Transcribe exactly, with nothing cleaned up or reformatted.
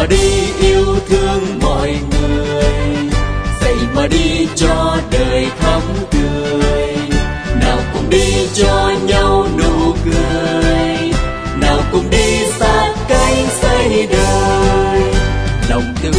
mà đi yêu thương mọi người, dậy mà đi cho đời thắm tươi. Nào cùng đi cho nhau nụ cười, nào cùng đi sát cánh xây đời. Lòng tương